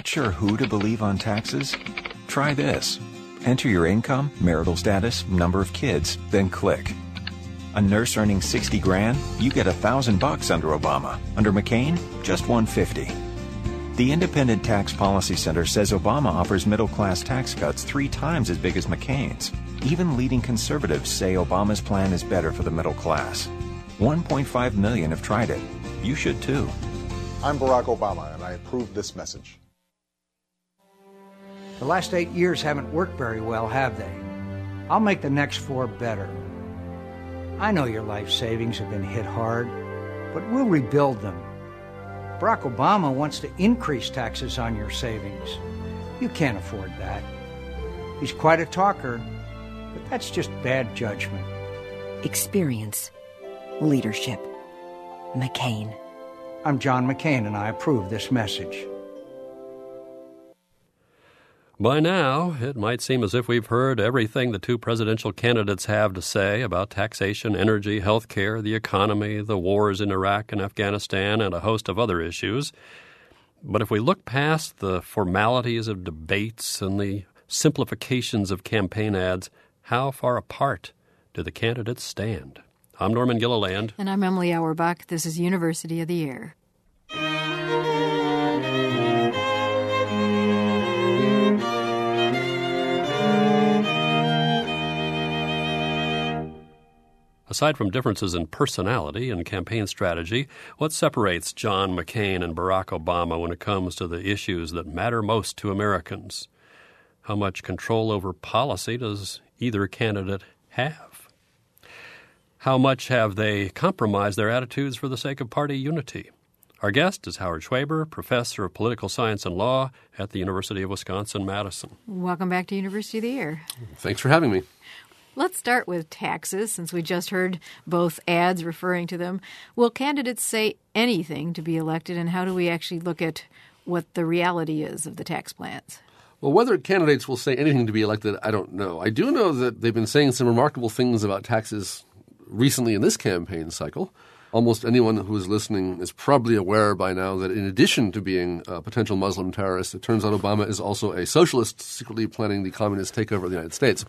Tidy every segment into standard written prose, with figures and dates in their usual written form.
Not sure who to believe on taxes? Try this. Enter your income, marital status, number of kids, then click. A nurse earning 60 grand, you get $1,000 under Obama. Under McCain, just $150. The Independent Tax Policy Center says Obama offers middle-class tax cuts 3 times as big as McCain's. Even leading conservatives say Obama's plan is better for the middle class. 1.5 million have tried it. You should too. I'm Barack Obama, and I approve this message. The last 8 years haven't worked very well, have they? I'll make the next 4 better. I know your life savings have been hit hard, but we'll rebuild them. Barack Obama wants to increase taxes on your savings. You can't afford that. He's quite a talker, but that's just bad judgment. Experience. Leadership. McCain. I'm John McCain, and I approve this message. By now, it might seem as if we've heard everything the 2 presidential candidates have to say about taxation, energy, health care, the economy, the wars in Iraq and Afghanistan, and a host of other issues. But if we look past the formalities of debates and the simplifications of campaign ads, how far apart do the candidates stand? I'm Norman Gilliland. And I'm Emily Auerbach. This is University of the Year. Aside from differences in personality and campaign strategy, what separates John McCain and Barack Obama when it comes to the issues that matter most to Americans? How much control over policy does either candidate have? How much have they compromised their attitudes for the sake of party unity? Our guest is Howard Schwaber, professor of political science and law at the University of Wisconsin-Madison. Welcome back to University of the Year. Thanks for having me. Let's start with taxes, since we just heard both ads referring to them. Will candidates say anything to be elected, and how do we actually look at what the reality is of the tax plans? Well, whether candidates will say anything to be elected, I don't know. I do know that they've been saying some remarkable things about taxes recently in this campaign cycle. Almost anyone who is listening is probably aware by now that in addition to being a potential Muslim terrorist, it turns out Obama is also a socialist secretly planning the communist takeover of the United States.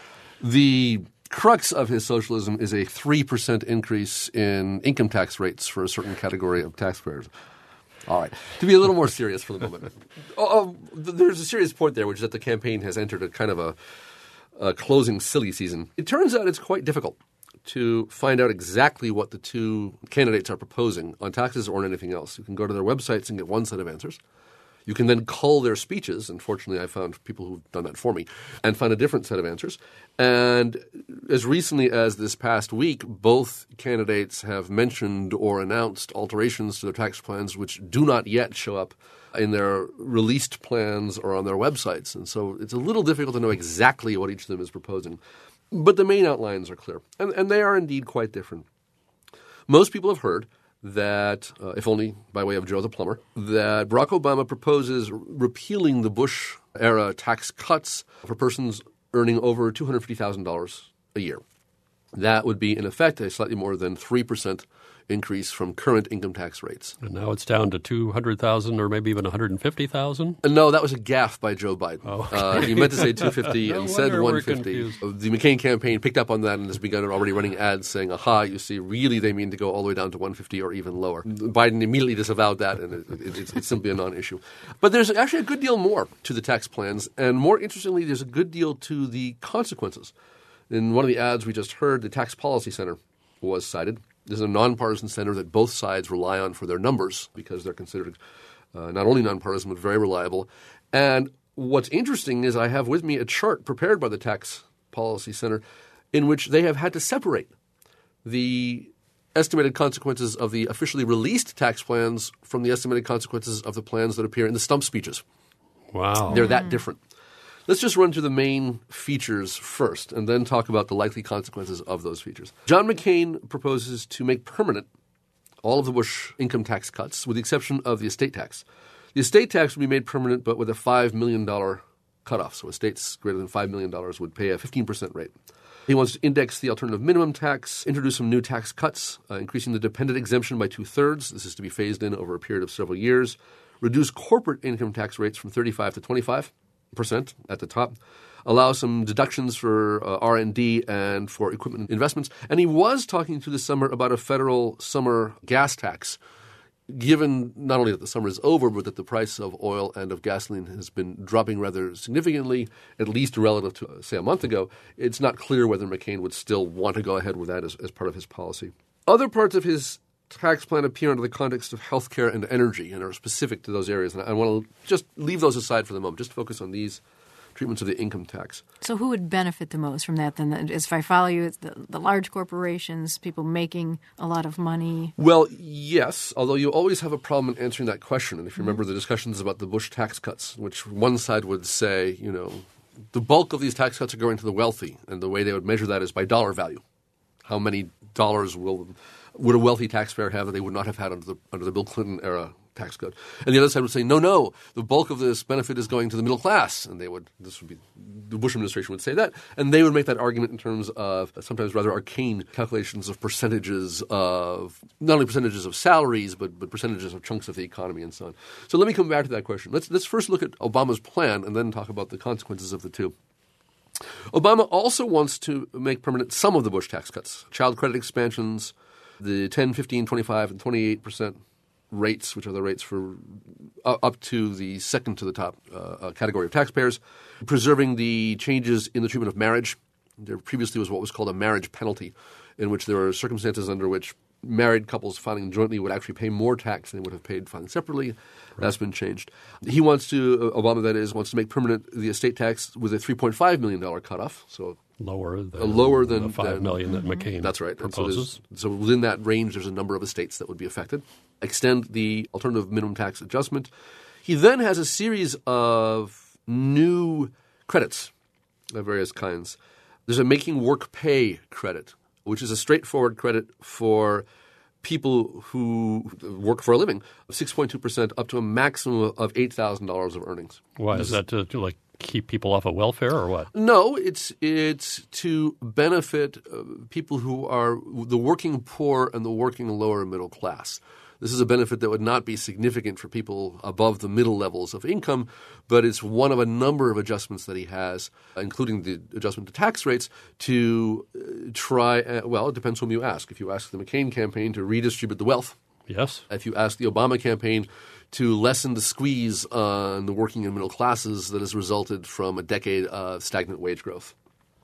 The crux of his socialism is a 3% increase in income tax rates for a certain category of taxpayers. All right. To be a little more serious for the moment. There's a serious point there, which is that the campaign has entered a kind of a closing silly season. It turns out it's quite difficult to find out exactly what the 2 candidates are proposing on taxes or on anything else. You can go to their websites and get one set of answers. You can then cull their speeches. Unfortunately, I found people who've done that for me and find a different set of answers. And as recently as this past week, both candidates have mentioned or announced alterations to their tax plans which do not yet show up in their released plans or on their websites. And so it's a little difficult to know exactly what each of them is proposing. But the main outlines are clear, and they are indeed quite different. Most people have heard that, if only by way of Joe the Plumber, that Barack Obama proposes repealing the Bush-era tax cuts for persons earning over $250,000 a year. That would be, in effect, a slightly more than 3% increase from current income tax rates. And now it's down to $200,000 or maybe even $150,000? No, that was a gaffe by Joe Biden. Oh, okay. He meant to say $250 and said $150. The McCain campaign picked up on that and has begun already running ads saying, aha, you see, really they mean to go all the way down to $150 or even lower. Biden immediately disavowed that, and it's simply a non-issue. But there's actually a good deal more to the tax plans, and more interestingly, there's a good deal to the consequences. In one of the ads we just heard, the Tax Policy Center was cited. This is a nonpartisan center that both sides rely on for their numbers because they're considered not only nonpartisan but very reliable. And what's interesting is I have with me a chart prepared by the Tax Policy Center in which they have had to separate the estimated consequences of the officially released tax plans from the estimated consequences of the plans that appear in the stump speeches. Wow. They're that different. Let's just run through the main features first and then talk about the likely consequences of those features. John McCain proposes to make permanent all of the Bush income tax cuts with the exception of the estate tax. The estate tax would be made permanent but with a $5 million cutoff. So estates greater than $5 million would pay a 15% rate. He wants to index the alternative minimum tax, introduce some new tax cuts, increasing the dependent exemption by 2/3. This is to be phased in over a period of several years. reduce corporate income tax rates from 35 to 25% at the top, allow some deductions for R&D and for equipment investments. And he was talking through the summer about a federal summer gas tax, given not only that the summer is over, but that the price of oil and of gasoline has been dropping rather significantly, at least relative to, say, a month ago. It's not clear whether McCain would still want to go ahead with that as part of his policy. Other parts of his tax plan appear under the context of healthcare and energy and are specific to those areas. And I want to just leave those aside for the moment, just focus on these treatments of the income tax. So who would benefit the most from that then? If I follow you, it's the large corporations, people making a lot of money? Well, yes, although you always have a problem in answering that question. And if you remember the discussions about the Bush tax cuts, which one side would say, the bulk of these tax cuts are going to the wealthy, and the way they would measure that is by dollar value. How many dollars would a wealthy taxpayer have that they would not have had under the Bill Clinton era tax code? And the other side would say, no, the bulk of this benefit is going to the middle class. And the Bush administration would say that. And they would make that argument in terms of sometimes rather arcane calculations of percentages of, not only percentages of salaries, but percentages of chunks of the economy and so on. So let me come back to that question. Let's first look at Obama's plan and then talk about the consequences of the two. Obama also wants to make permanent some of the Bush tax cuts, child credit expansions, the 10, 15, 25, and 28% rates, which are the rates for up to the second to the top category of taxpayers, preserving the changes in the treatment of marriage. There previously was what was called a marriage penalty, in which there are circumstances under which married couples filing jointly would actually pay more tax than they would have paid filing separately. Right. That's been changed. Obama wants to make permanent the estate tax with a $3.5 million cutoff, so lower than the $5 million that McCain that's right. proposes. So within that range, there's a number of estates that would be affected. Extend the alternative minimum tax adjustment. He then has a series of new credits of various kinds. There's a making work pay credit, which is a straightforward credit for people who work for a living, 6.2% up to a maximum of $8,000 of earnings. Why? Is that to keep people off of welfare or what? No, it's to benefit people who are the working poor and the working lower middle class. This is a benefit that would not be significant for people above the middle levels of income, but it's one of a number of adjustments that he has, including the adjustment to tax rates, to try it depends whom you ask. If you ask the McCain campaign to redistribute the wealth. Yes. If you ask the Obama campaign to lessen the squeeze on the working and middle classes that has resulted from a decade of stagnant wage growth.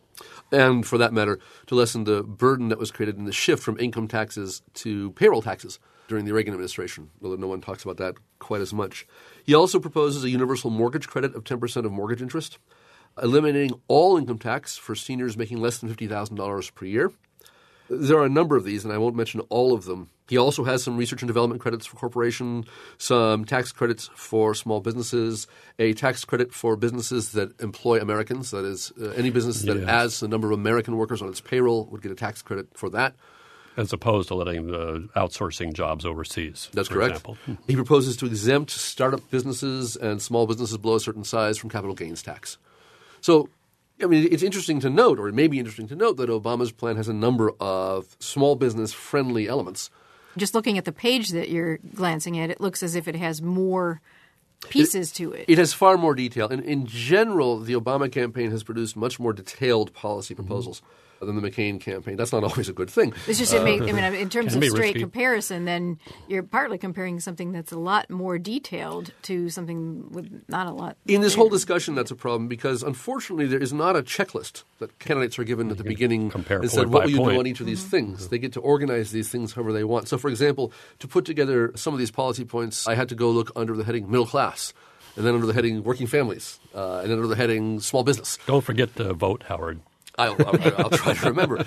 And for that matter, to lessen the burden that was created in the shift from income taxes to payroll taxes during the Reagan administration, although no one talks about that quite as much. He also proposes a universal mortgage credit of 10% of mortgage interest, eliminating all income tax for seniors making less than $50,000 per year. There are a number of these, and I won't mention all of them. He also has some research and development credits for corporation, some tax credits for small businesses, a tax credit for businesses that employ Americans. That is, any business that adds a number of American workers on its payroll would get a tax credit for that. As opposed to letting the outsourcing jobs overseas. That's correct. Example. He proposes to exempt startup businesses and small businesses below a certain size from capital gains tax. So, it's interesting to note, or it may be interesting to note, that Obama's plan has a number of small business-friendly elements. Just looking at the page that you're glancing at, it looks as if it has more pieces to it. It has far more detail. And in general, the Obama campaign has produced much more detailed policy proposals than the McCain campaign. That's not always a good thing. It's just in terms of straight comparison, then you're partly comparing something that's a lot more detailed to something with not a lot. In this whole discussion, that's a problem because, unfortunately, there is not a checklist that candidates are given at the beginning and said, what will you do on each of these things? They get to organize these things however they want. So, for example, to put together some of these policy points, I had to go look under the heading middle class, and then under the heading working families, and then under the heading small business. Don't forget to vote, Howard. I'll try to remember.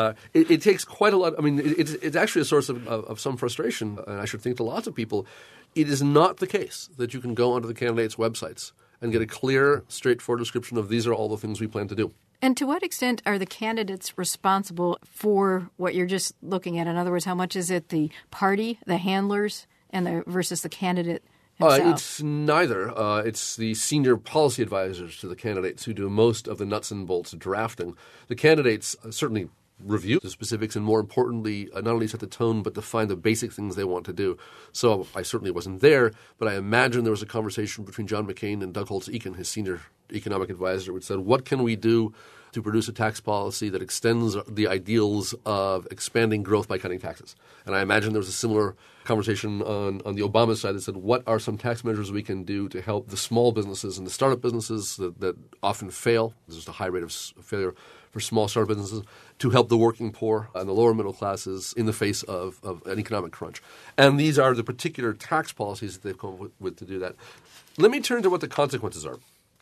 It takes quite a lot. It's actually a source of some frustration, and I should think to lots of people. It is not the case that you can go onto the candidates' websites and get a clear, straightforward description of these are all the things we plan to do. And to what extent are the candidates responsible for what you're just looking at? In other words, how much is it the party, the handlers, versus the candidate himself? It's neither. It's the senior policy advisors to the candidates who do most of the nuts and bolts drafting. The candidates certainly review the specifics and, more importantly, not only set the tone but define the basic things they want to do. So I certainly wasn't there, but I imagine there was a conversation between John McCain and Doug Holtz-Eakin, his senior economic advisor, which said, what can we do to produce a tax policy that extends the ideals of expanding growth by cutting taxes? And I imagine there was a similar conversation on the Obama side that said, what are some tax measures we can do to help the small businesses and the startup businesses that often fail? There's just a high rate of failure for small startup businesses, to help the working poor and the lower middle classes in the face of an economic crunch. And these are the particular tax policies that they've come up with to do that. Let me turn to what the consequences are.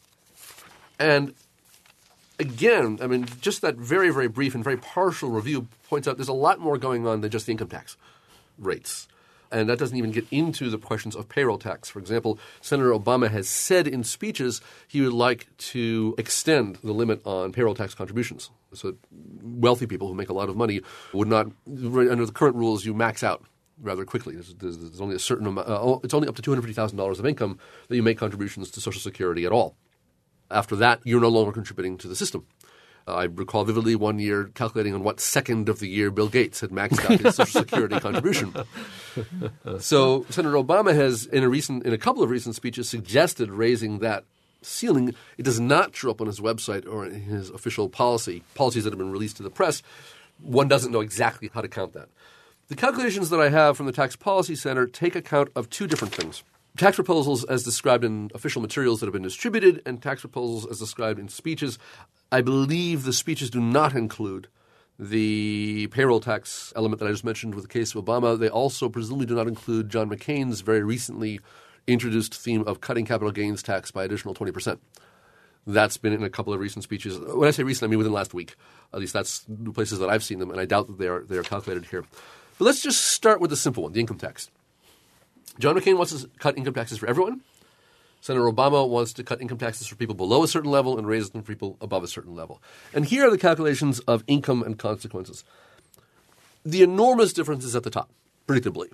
And again, I mean, just that very, very brief and very partial review points out there's a lot more going on than just the income tax rates. And that doesn't even get into the questions of payroll tax. For example, Senator Obama has said in speeches he would like to extend the limit on payroll tax contributions. So wealthy people who make a lot of money would not, under the current rules, you max out rather quickly. There's only a certain amount, it's only up to $250,000 of income that you make contributions to Social Security at all. After that, you're no longer contributing to the system. I recall vividly one year calculating on what second of the year Bill Gates had maxed out his Social Security contribution. So Senator Obama has, in a couple of recent speeches, suggested raising that ceiling. It does not show up on his website or in his official policies that have been released to the press. One doesn't know exactly how to count that. The calculations that I have from the Tax Policy Center take account of two different things. Tax proposals as described in official materials that have been distributed and tax proposals as described in speeches. I believe the speeches do not include the payroll tax element that I just mentioned with the case of Obama. They also presumably do not include John McCain's very recently introduced theme of cutting capital gains tax by additional 20%. That's been in a couple of recent speeches. When I say recent, I mean within last week. At least that's the places that I've seen them, and I doubt that they are calculated here. But let's just start with the simple one, the income tax. John McCain wants to cut income taxes for everyone. Senator Obama wants to cut income taxes for people below a certain level and raise them for people above a certain level. And here are the calculations of income and consequences. The enormous difference is at the top, predictably.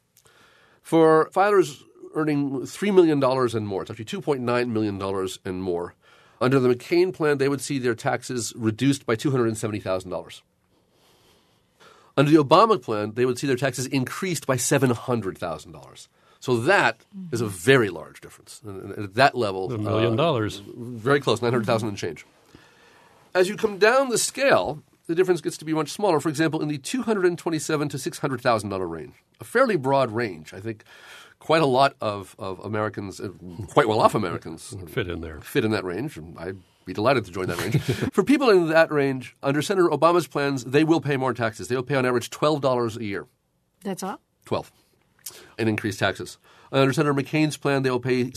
For filers earning $3 million and more, it's actually $2.9 million and more, under the McCain plan, they would see their taxes reduced by $270,000. Under the Obama plan, they would see their taxes increased by $700,000. So that is a very large difference. And at that level, $1 million. Very close, $900,000 and change. As you come down the scale, the difference gets to be much smaller. For example, in the $227,000 to $600,000 range, a fairly broad range. I think quite a lot of Americans, quite well-off Americans, fit in there. Fit in that range. And I'd be delighted to join that range. For people in that range, under Senator Obama's plans, they will pay more taxes. They will pay on average $12 a year. That's all? 12. In increased taxes. Under Senator McCain's plan, they will pay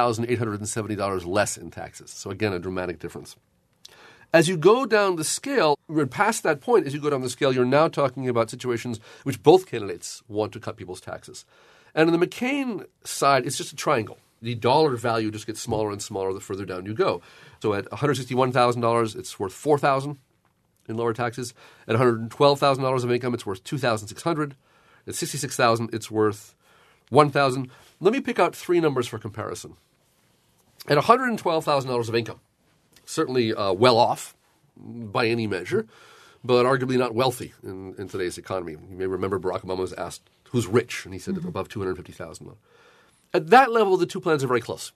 $7,870 less in taxes. So again, a dramatic difference. As you go down the scale, past that point, as you go down the scale, you're now talking about situations which both candidates want to cut people's taxes. And on the McCain side, it's just a triangle. The dollar value just gets smaller and smaller the further down you go. So at $161,000, it's worth $4,000 in lower taxes. At $112,000 of income, it's worth $2,600. At $66,000, it's worth $1,000. Let me pick out three numbers for comparison. At $112,000 of income, certainly well off by any measure, but arguably not wealthy in today's economy. You may remember Barack Obama was asked, who's rich? And he said above $250,000. At that level, the two plans are very close.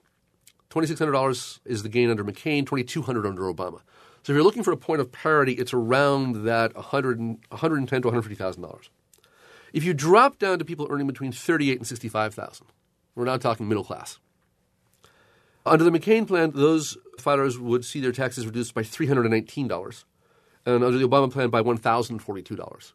$2,600 is the gain under McCain, $2,200 under Obama. So if you're looking for a point of parity, it's around that $110,000 to $150,000. If you drop down to people earning between $38,000 and $65,000, we're now talking middle class. Under the McCain plan, those filers would see their taxes reduced by $319, and under the Obama plan by $1,042.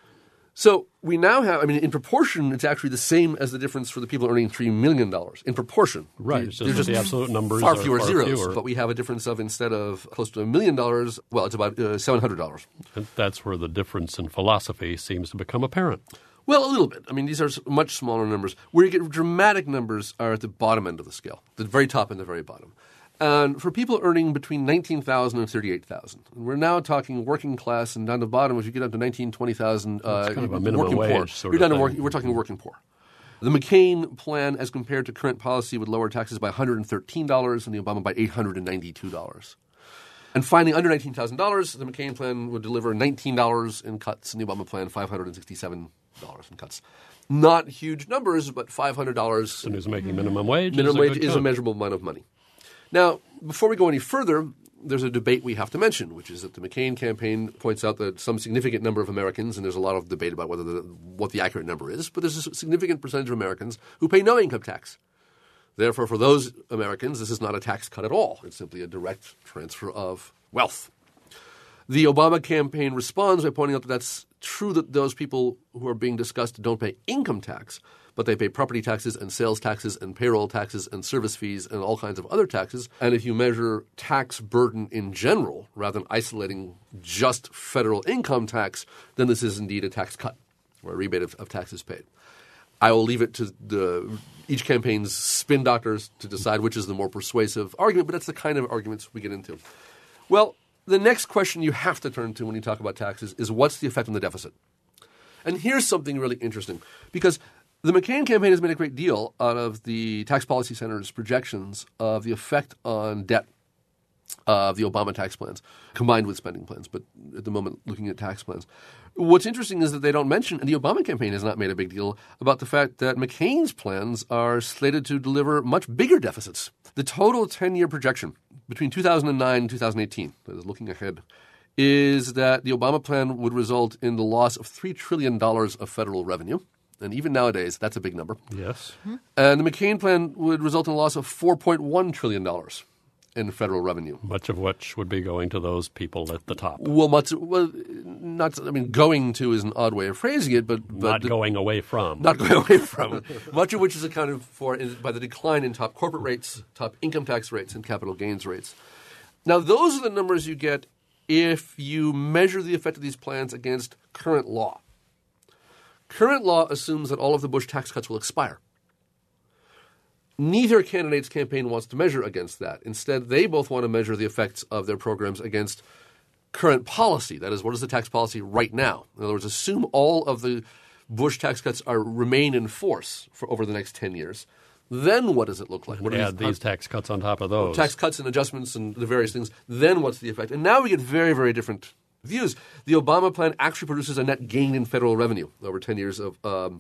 So we now have, in proportion, it's actually the same as the difference for the people earning $3 million. In proportion. Right. It's just the absolute numbers far are fewer far zeros. Fewer. But we have a difference of, instead of close to $1 million, well, it's about $700. And that's where the difference in philosophy seems to become apparent. Well, a little bit. These are much smaller numbers. Where you get dramatic numbers are at the bottom end of the scale, the very top and the very bottom. And for people earning between $19,000 and $38,000, we're now talking working class, and down the bottom, if you get up to $19,000, $20,000, it's kind of a minimum wage poor. We're talking working poor. The McCain plan, as compared to current policy, would lower taxes by $113 and the Obama by $892. And finally, under $19,000, the McCain plan would deliver $19 in cuts, and the Obama plan $567 in cuts. Not huge numbers, but $500. Someone who's making minimum wage. Minimum wage is a chunk. measurable amount of money. Now, before we go any further, there's a debate we have to mention, which is that the McCain campaign points out that some significant number of Americans, and there's a lot of debate about what the accurate number is, but there's a significant percentage of Americans who pay no income tax. Therefore, for those Americans, this is not a tax cut at all. It's simply a direct transfer of wealth. The Obama campaign responds by pointing out that that's true that those people who are being discussed don't pay income tax, but they pay property taxes and sales taxes and payroll taxes and service fees and all kinds of other taxes. And if you measure tax burden in general, rather than isolating just federal income tax, then this is indeed a tax cut or a rebate of taxes paid. I will leave it to each campaign's spin doctors to decide which is the more persuasive argument, but that's the kind of arguments we get into. Well, the next question you have to turn to when you talk about taxes is what's the effect on the deficit? And here's something really interesting, because the McCain campaign has made a great deal out of the Tax Policy Center's projections of the effect on debt of the Obama tax plans, combined with spending plans, but at the moment looking at tax plans. What's interesting is that they don't mention, and the Obama campaign has not made a big deal about the fact that McCain's plans are slated to deliver much bigger deficits. The total 10-year projection between 2009 and 2018, that is looking ahead, is that the Obama plan would result in the loss of $3 trillion of federal revenue. And even nowadays, that's a big number. Yes. And the McCain plan would result in a loss of $4.1 trillion in federal revenue. Much of which would be going to those people at the top. Going to is an odd way of phrasing it, but Not going away from. Not going away from. Much of which is accounted for by the decline in top corporate rates, top income tax rates, and capital gains rates. Now, those are the numbers you get if you measure the effect of these plans against current law. Current law assumes that all of the Bush tax cuts will expire. Neither candidate's campaign wants to measure against that. Instead, they both want to measure the effects of their programs against current policy. That is, what is the tax policy right now? In other words, assume all of the Bush tax cuts remain in force for over the next 10 years. Then what does it look like? Add these tax cuts on top of those. Tax cuts and adjustments and the various things. Then what's the effect? And now we get very, very different views. The Obama plan actually produces a net gain in federal revenue over 10 years of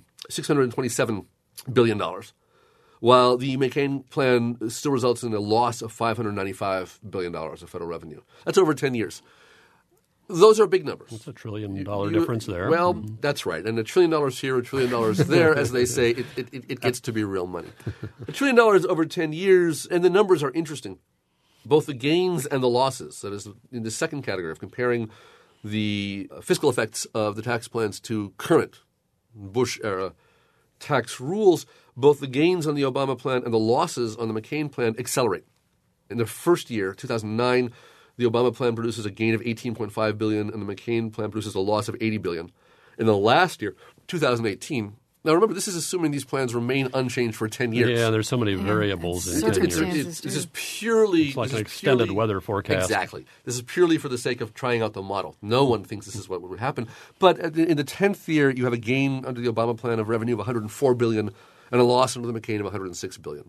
$627 billion. While the McCain plan still results in a loss of $595 billion of federal revenue. That's over 10 years. Those are big numbers. That's $1 trillion difference there. Well, that's right. And $1 trillion here, $1 trillion there, as they say, it gets to be real money. $1 trillion over 10 years, and the numbers are interesting. Both the gains and the losses. That is, in the second category of comparing the fiscal effects of the tax plans to current Bush-era tax rules, both the gains on the Obama plan and the losses on the McCain plan accelerate. In the first year, 2009, the Obama plan produces a gain of $18.5 billion, and the McCain plan produces a loss of $80 billion. In the last year, 2018, now remember, this is assuming these plans remain unchanged for 10 years. Yeah, there's so many variables in 10 years. This is purely... It's like an extended weather forecast. Exactly. This is purely for the sake of trying out the model. No one thinks this is what would happen. But in the 10th year, you have a gain under the Obama plan of revenue of $104 billion and a loss under the McCain of $106 billion.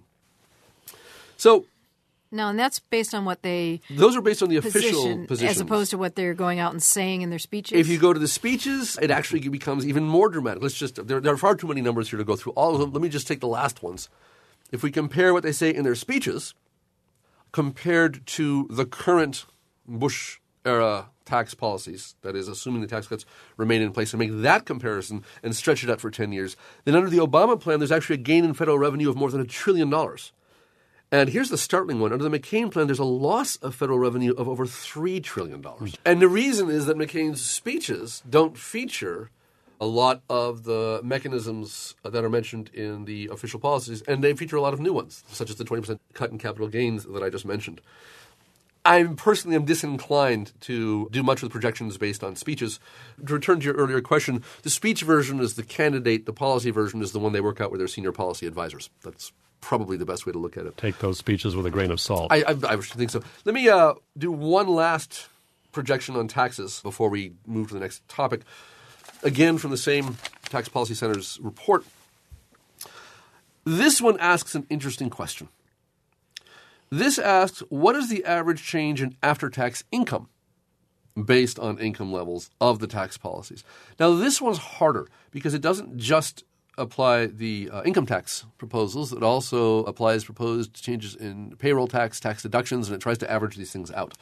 So... No, and that's based on what they those are based on the official positions. As opposed to what they're going out and saying in their speeches. If you go to the speeches, it actually becomes even more dramatic. There are far too many numbers here to go through all of them. Let me just take the last ones. If we compare what they say in their speeches compared to the current Bush-era tax policies, that is, assuming the tax cuts remain in place, and make that comparison and stretch it out for 10 years, then under the Obama plan, there's actually a gain in federal revenue of more than $1 trillion. And here's the startling one. Under the McCain plan, there's a loss of federal revenue of over $3 trillion. And the reason is that McCain's speeches don't feature a lot of the mechanisms that are mentioned in the official policies, and they feature a lot of new ones, such as the 20% cut in capital gains that I just mentioned. I personally am disinclined to do much with projections based on speeches. To return to your earlier question, the speech version is the candidate. The policy version is the one they work out with their senior policy advisors. That's probably the best way to look at it. Take those speeches with a grain of salt. I think so. Let me do one last projection on taxes before we move to the next topic. Again, from the same Tax Policy Center's report. This one asks an interesting question. This asks, what is the average change in after-tax income based on income levels of the tax policies? Now, this one's harder because it doesn't just apply the income tax proposals. It also applies proposed changes in payroll tax, tax deductions, and it tries to average these things out.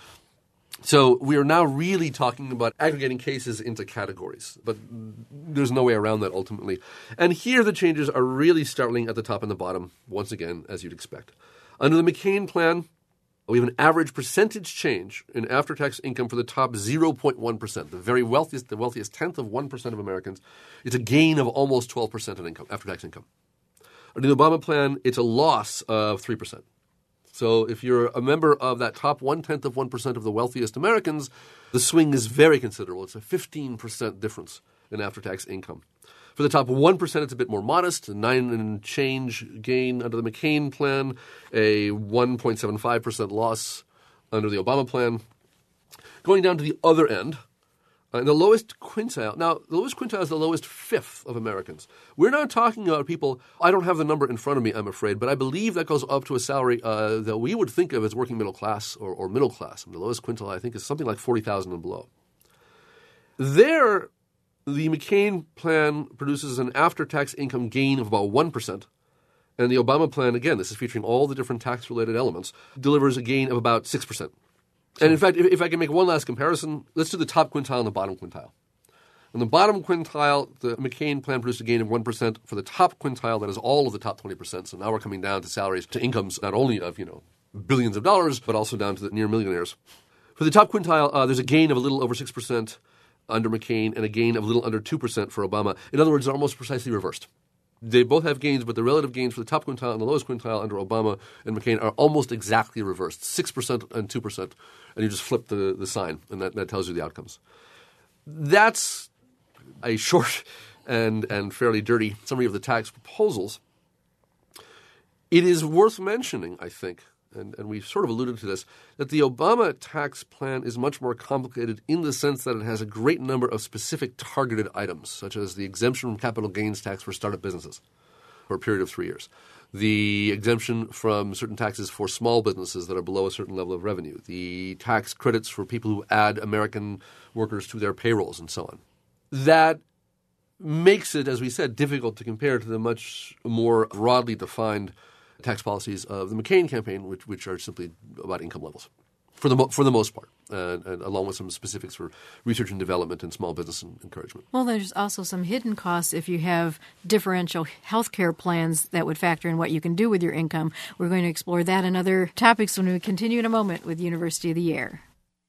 So we are now really talking about aggregating cases into categories, but there's no way around that ultimately. And here the changes are really startling at the top and the bottom, once again, as you'd expect. Under the McCain plan, we have an average percentage change in after-tax income for the top 0.1%, the wealthiest tenth of 1% of Americans. It's a gain of almost 12% in income, after-tax income. Under the Obama plan, it's a loss of 3%. So if you're a member of that top 1/10 of 1% of the wealthiest Americans, the swing is very considerable. It's a 15% difference in after-tax income. For the top 1%, it's a bit more modest, a 9 and change gain under the McCain plan, a 1.75% loss under the Obama plan. Going down to the other end, in the lowest quintile, now the lowest quintile is the lowest fifth of Americans. We're not talking about people, I don't have the number in front of me, I'm afraid, but I believe that goes up to a salary that we would think of as working middle class or middle class. And the lowest quintile, I think, is something like $40,000 and below. There, the McCain plan produces an after-tax income gain of about 1%. And the Obama plan, again, this is featuring all the different tax-related elements, delivers a gain of about 6%. And in fact, if I can make one last comparison, let's do the top quintile and the bottom quintile. In the bottom quintile, the McCain plan produced a gain of 1%. For the top quintile, that is all of the top 20%. So now we're coming down to salaries, to incomes not only of, billions of dollars, but also down to the near millionaires. For the top quintile, there's a gain of a little over 6% under McCain and a gain of a little under 2% for Obama. In other words, they're almost precisely reversed. They both have gains, but the relative gains for the top quintile and the lowest quintile under Obama and McCain are almost exactly reversed, 6% and 2%. And you just flip the sign, and that tells you the outcomes. That's a short and fairly dirty summary of the tax proposals. It is worth mentioning, I think, and we sort of alluded to this, that the Obama tax plan is much more complicated in the sense that it has a great number of specific targeted items, such as the exemption from capital gains tax for startup businesses for a period of 3 years, the exemption from certain taxes for small businesses that are below a certain level of revenue, the tax credits for people who add American workers to their payrolls, and so on. That makes it, as we said, difficult to compare to the much more broadly defined tax policies of the McCain campaign, which are simply about income levels, for the most part, and along with some specifics for research and development and small business encouragement. Well, there's also some hidden costs if you have differential health care plans that would factor in what you can do with your income. We're going to explore that and other topics when we continue in a moment with University of the Air.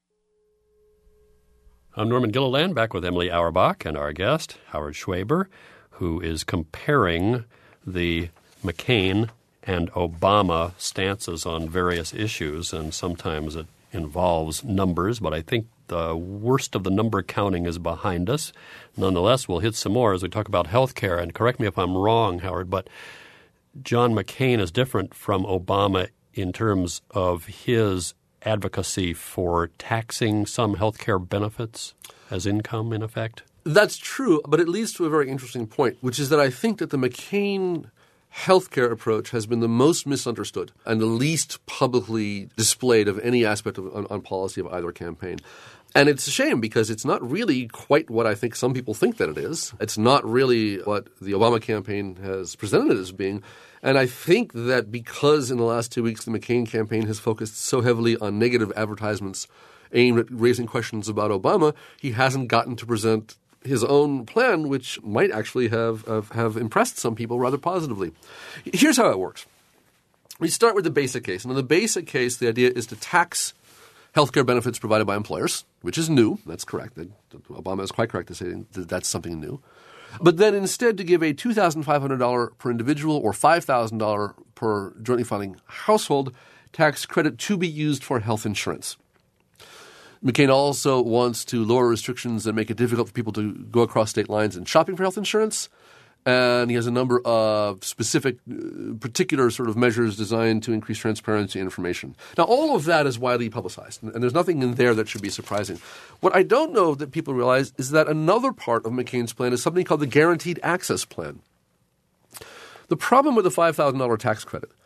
I'm Norman Gilliland, back with Emily Auerbach and our guest, Howard Schwaber, who is comparing the McCain and Obama stances on various issues, and sometimes it involves numbers, but I think the worst of the number counting is behind us. Nonetheless, we'll hit some more as we talk about health care, and correct me if I'm wrong, Howard, but John McCain is different from Obama in terms of his advocacy for taxing some health care benefits as income, in effect? That's true, but it leads to a very interesting point, which is that I think that the McCain healthcare approach has been the most misunderstood and the least publicly displayed of any aspect on policy of either campaign. And it's a shame because it's not really quite what I think some people think that it is. It's not really what the Obama campaign has presented it as being. And I think that because in the last 2 weeks the McCain campaign has focused so heavily on negative advertisements aimed at raising questions about Obama, he hasn't gotten to present his own plan, which might actually have impressed some people rather positively. Here's how it works. We start with the basic case. And in the basic case, the idea is to tax healthcare benefits provided by employers, which is new. That's correct. Obama is quite correct to say that that's something new. But then instead to give a $2,500 per individual or $5,000 per jointly filing household tax credit to be used for health insurance. McCain also wants to lower restrictions and make it difficult for people to go across state lines in shopping for health insurance. And he has a number of specific, particular sort of measures designed to increase transparency and information. Now, all of that is widely publicized, and there's nothing in there that should be surprising. What I don't know that people realize is that another part of McCain's plan is something called the Guaranteed Access Plan. The problem with the $5,000 tax credit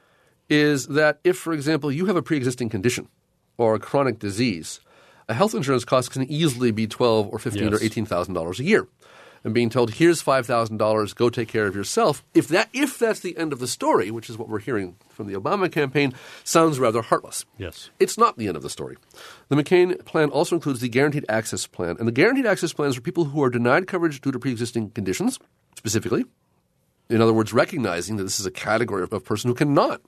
is that if, for example, you have a pre-existing condition or a chronic disease, a health insurance cost can easily be $12,000 or $15,000 or $18,000 a year. And being told, here's $5,000, go take care of yourself, if that's the end of the story, which is what we're hearing from the Obama campaign, sounds rather heartless. Yes. It's not the end of the story. The McCain plan also includes the Guaranteed Access Plan. And the Guaranteed Access Plan is for people who are denied coverage due to pre-existing conditions, specifically. In other words, recognizing that this is a category of person who cannot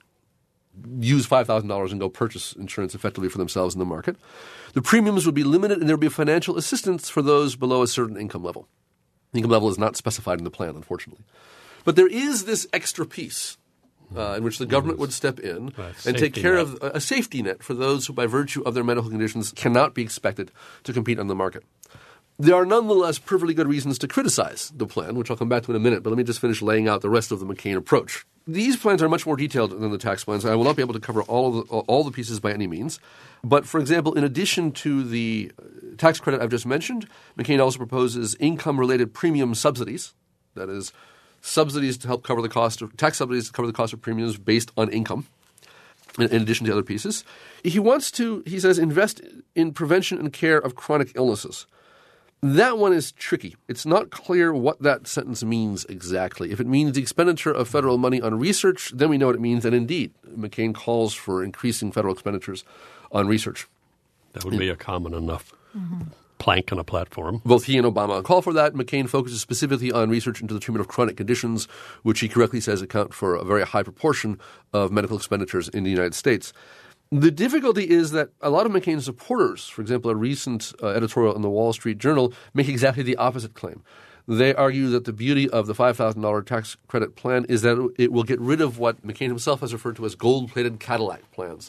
use $5,000 and go purchase insurance effectively for themselves in the market. The premiums would be limited and there would be financial assistance for those below a certain income level. The income level is not specified in the plan, unfortunately. But there is this extra piece in which the government would step in and take care of a safety net for those who, by virtue of their medical conditions, cannot be expected to compete on the market. There are nonetheless perfectly good reasons to criticize the plan, which I'll come back to in a minute, but let me just finish laying out the rest of the McCain approach. These plans are much more detailed than the tax plans. I will not be able to cover all the pieces by any means. But, for example, in addition to the tax credit I've just mentioned, McCain also proposes income-related premium subsidies, that is, subsidies to help cover the cost of – tax subsidies to cover the cost of premiums based on income, in addition to other pieces. He wants to, he says, invest in prevention and care of chronic illnesses. That one is tricky. It's not clear what that sentence means exactly. If it means the expenditure of federal money on research, then we know what it means. And indeed, McCain calls for increasing federal expenditures on research. That would be a common enough plank on a platform. Both he and Obama call for that. McCain focuses specifically on research into the treatment of chronic conditions, which he correctly says account for a very high proportion of medical expenditures in the United States. The difficulty is that a lot of McCain's supporters, for example, a recent editorial in the Wall Street Journal, make exactly the opposite claim. They argue that the beauty of the $5,000 tax credit plan is that it will get rid of what McCain himself has referred to as gold-plated Cadillac plans.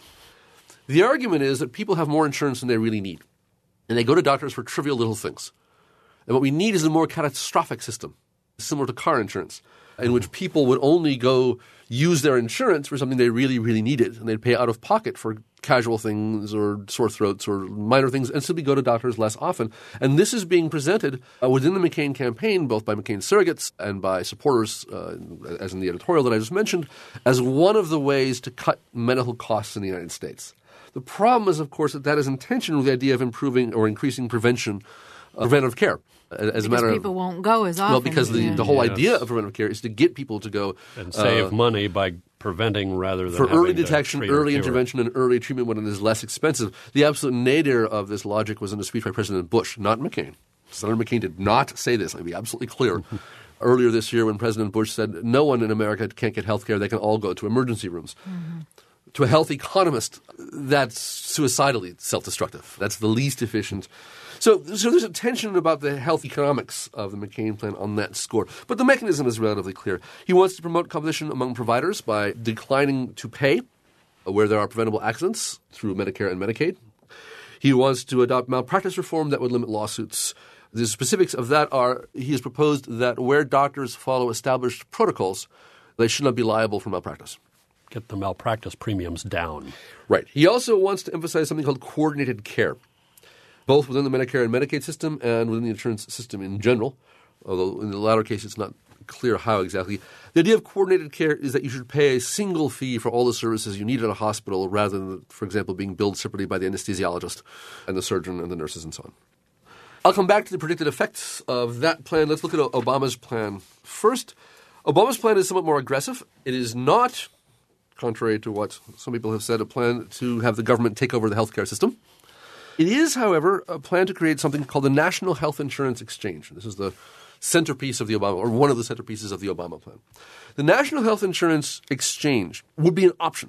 The argument is that people have more insurance than they really need, and they go to doctors for trivial little things. And what we need is a more catastrophic system, similar to car insurance, in which people would only go use their insurance for something they really, really needed, and they'd pay out of pocket for casual things or sore throats or minor things and simply go to doctors less often. And this is being presented within the McCain campaign, both by McCain surrogates and by supporters, as in the editorial that I just mentioned, as one of the ways to cut medical costs in the United States. The problem is, of course, that is in tension with the idea of improving or increasing preventive care. As a matter of, people won't go as often. Well, because the whole idea of preventive care is to get people to go and save money by preventing rather than for having early detection, to treat early intervention, and early treatment when it is less expensive. The absolute nadir of this logic was in a speech by President Bush, not McCain. Senator McCain did not say this. Let me be absolutely clear. Earlier this year, when President Bush said no one in America can't get health care, they can all go to emergency rooms. Mm-hmm. To a health economist, that's suicidally self-destructive. That's the least efficient. So there's a tension about the health economics of the McCain plan on that score. But the mechanism is relatively clear. He wants to promote competition among providers by declining to pay where there are preventable accidents through Medicare and Medicaid. He wants to adopt malpractice reform that would limit lawsuits. The specifics of that are he has proposed that where doctors follow established protocols, they should not be liable for malpractice. Get the malpractice premiums down. Right. He also wants to emphasize something called coordinated care, both within the Medicare and Medicaid system and within the insurance system in general, although in the latter case it's not clear how exactly. The idea of coordinated care is that you should pay a single fee for all the services you need at a hospital rather than, for example, being billed separately by the anesthesiologist and the surgeon and the nurses and so on. I'll come back to the predicted effects of that plan. Let's look at Obama's plan first. Obama's plan is somewhat more aggressive. It is not, contrary to what some people have said, a plan to have the government take over the healthcare system. It is, however, a plan to create something called the National Health Insurance Exchange. This is the centerpiece of the Obama, or one of the centerpieces of the Obama plan. The National Health Insurance Exchange would be an option,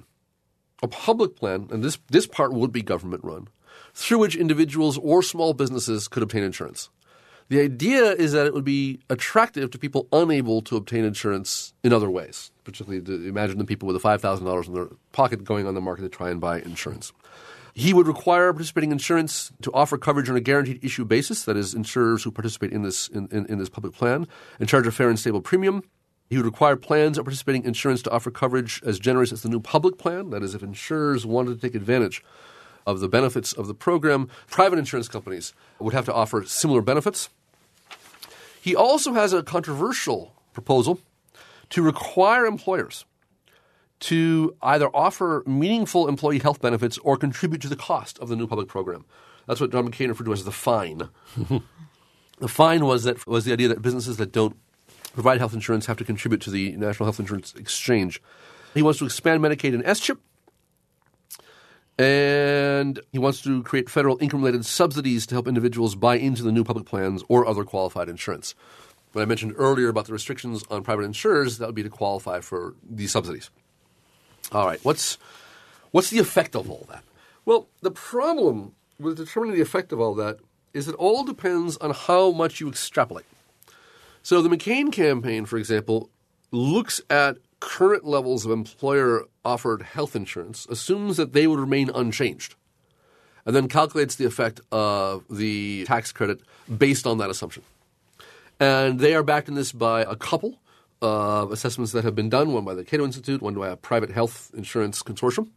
a public plan, and this part would be government run, through which individuals or small businesses could obtain insurance. The idea is that it would be attractive to people unable to obtain insurance in other ways, particularly imagine the people with the $5,000 in their pocket going on the market to try and buy insurance. He would require participating insurance to offer coverage on a guaranteed issue basis, that is, insurers who participate in this public plan, and charge a fair and stable premium. He would require plans of participating insurance to offer coverage as generous as the new public plan, that is, if insurers wanted to take advantage of the benefits of the program, private insurance companies would have to offer similar benefits. He also has a controversial proposal to require employers to either offer meaningful employee health benefits or contribute to the cost of the new public program. That's what John McCain referred to as the fine. The fine was the idea that businesses that don't provide health insurance have to contribute to the National Health Insurance Exchange. He wants to expand Medicaid and S-CHIP, and he wants to create federal income-related subsidies to help individuals buy into the new public plans or other qualified insurance. When I mentioned earlier about the restrictions on private insurers, that would be to qualify for these subsidies. All right, what's the effect of all that? Well, the problem with determining the effect of all that is it all depends on how much you extrapolate. So the McCain campaign, for example, looks at current levels of employer-offered health insurance, assumes that they would remain unchanged, and then calculates the effect of the tax credit based on that assumption. And they are backed in this by a couple of assessments that have been done, one by the Cato Institute, one by a private health insurance consortium,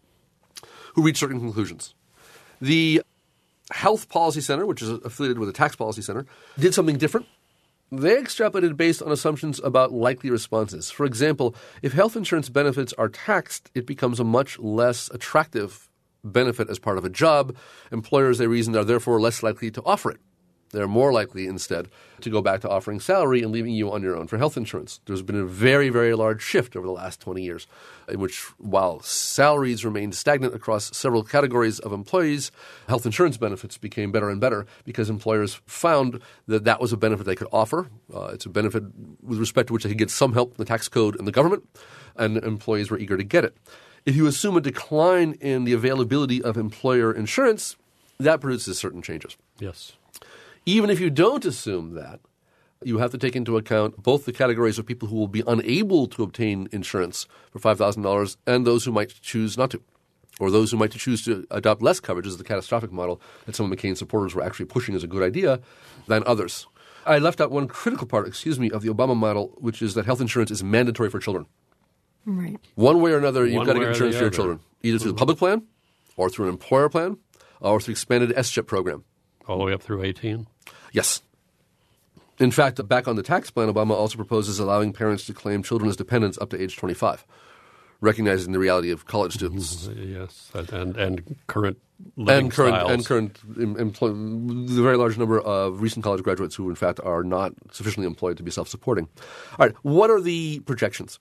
who reach certain conclusions. The Health Policy Center, which is affiliated with the Tax Policy Center, did something different. They extrapolated based on assumptions about likely responses. For example, if health insurance benefits are taxed, it becomes a much less attractive benefit as part of a job. Employers, they reason, are therefore less likely to offer it. They're more likely instead to go back to offering salary and leaving you on your own for health insurance. There's been a very, very large shift over the last 20 years in which, while salaries remained stagnant across several categories of employees, health insurance benefits became better and better because employers found that that was a benefit they could offer. It's a benefit with respect to which they could get some help from the tax code and the government, and employees were eager to get it. If you assume a decline in the availability of employer insurance, that produces certain changes. Yes. Even if you don't assume that, you have to take into account both the categories of people who will be unable to obtain insurance for $5,000 and those who might choose not to, or those who might choose to adopt less coverage as the catastrophic model that some of McCain's supporters were actually pushing as a good idea than others. I left out one critical part, of the Obama model, which is that health insurance is mandatory for children. Right. One way or another, you've got to get insurance for your children, either through the public plan or through an employer plan or through expanded S-CHIP program. All the way up through 18? Yes. In fact, back on the tax plan, Obama also proposes allowing parents to claim children as dependents up to age 25, recognizing the reality of college students. Yes, and current living styles. And current the very large number of recent college graduates who, in fact, are not sufficiently employed to be self-supporting. All right, what are the projections?